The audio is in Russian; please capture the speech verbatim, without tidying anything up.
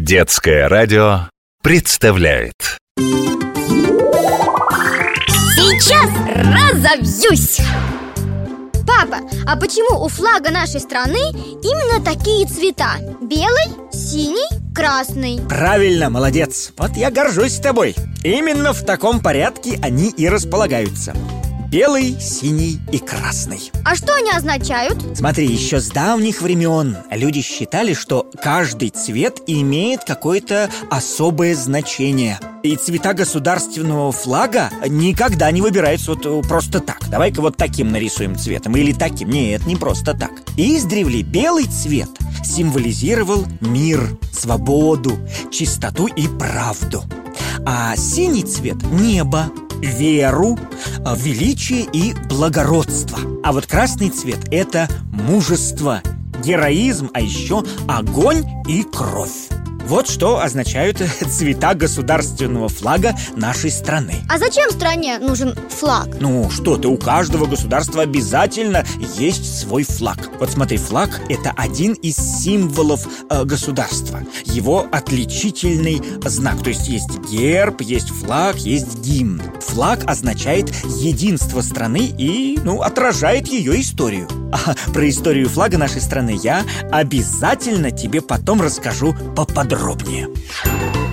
Детское радио представляет. Сейчас разобьюсь! Папа, а почему у флага нашей страны именно такие цвета? Белый, синий, красный. Правильно, молодец. Вот я горжусь тобой. Именно в таком порядке они и располагаются. Белый, синий и красный. А что они означают? Смотри, еще с давних времен люди считали, что каждый цвет имеет какое-то особое значение. И цвета государственного флага никогда не выбираются вот просто так. Давай-ка вот таким нарисуем цветом или таким. Нет, не просто так. Издревле белый цвет символизировал мир, свободу, чистоту и правду. А синий цвет – небо, веру, величие и благородство. А вот красный цвет – это мужество, героизм, а еще огонь и кровь. Вот что означают цвета государственного флага нашей страны. А зачем стране нужен флаг? Ну что ты, у каждого государства обязательно есть свой флаг. Вот смотри, флаг – это один из символов э, государства. Его отличительный знак. То есть есть герб, есть флаг, есть гимн. Флаг означает единство страны и, ну, отражает ее историю. А про историю флага нашей страны я обязательно тебе потом расскажу поподробнее.